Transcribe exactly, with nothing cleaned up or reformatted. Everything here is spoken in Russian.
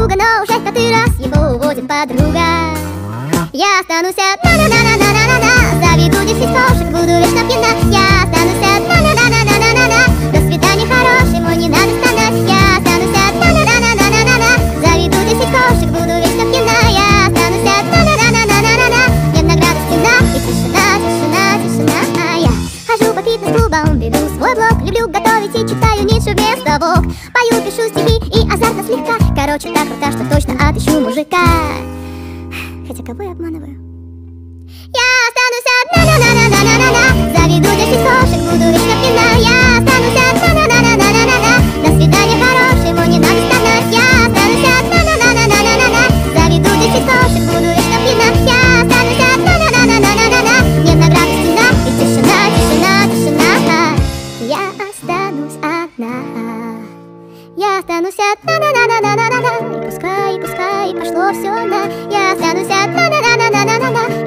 друга, но уже в который раз его уводит подруга. Я останусь одна, на на на на на на заведу десять кошек, буду вечно пьяна. Я останусь одна, на на на на на на на до свидания, хороший мой, не надо стонать. Я останусь одна, на на на на на на на заведу десять кошек, буду вечно пьяна. Я останусь одна, на на на на на на на нет награды, стена и тишина, тишина, тишина. А я хожу по фитнес-клубам, веду свой блог, люблю готовить и читаю Ницше без того. Пою, пишу стихи и азартно слегка. Короче, так круто, что точно отыщу мужика. Хотя кого я обманываю? Я останусь одна, на на на на на на на заведу десять кошек, буду вечно пьяна. Я останусь одна, на на на на на на на до свидания, хороший мой, не надо стонать. Я останусь одна, на на на на на на на заведу десять кошек, буду вечно пьяна. Я останусь одна, на на на на на на на нет награды, стена и тишина, тишина, тишина. Я останусь одна. Я останусь одна, на на на на на на на и пускай, и пускай пошло все на. Я останусь одна, на на на на на на